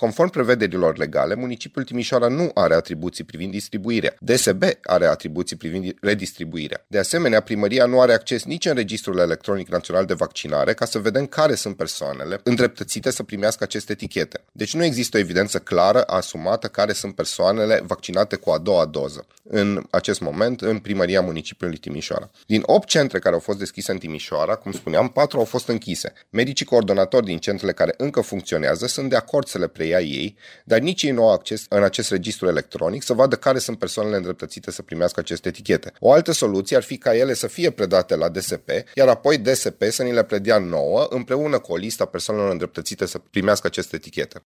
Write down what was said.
Conform prevederilor legale, municipiul Timișoara nu are atribuții privind distribuirea. DSB are atribuții privind redistribuirea. De asemenea, primăria nu are acces nici în Registrul Electronic Național de Vaccinare ca să vedem care sunt persoanele îndreptățite să primească aceste etichete. Deci nu există o evidență clară, asumată, care sunt persoanele vaccinate cu a doua doză în acest moment în primăria municipiului Timișoara. Din 8 centre care au fost deschise în Timișoara, cum spuneam, 4 au fost închise. Medicii coordonatori din centrele care încă funcționează sunt de acord să le preia ei, dar nici ei nu au acces în acest registru electronic să vadă care sunt persoanele îndreptățite să primească aceste etichete. O altă soluție ar fi ca ele să fie predate la DSP, iar apoi DSP să ni le predea nouă împreună cu o listă a persoanelor îndreptățite să primească aceste etichete.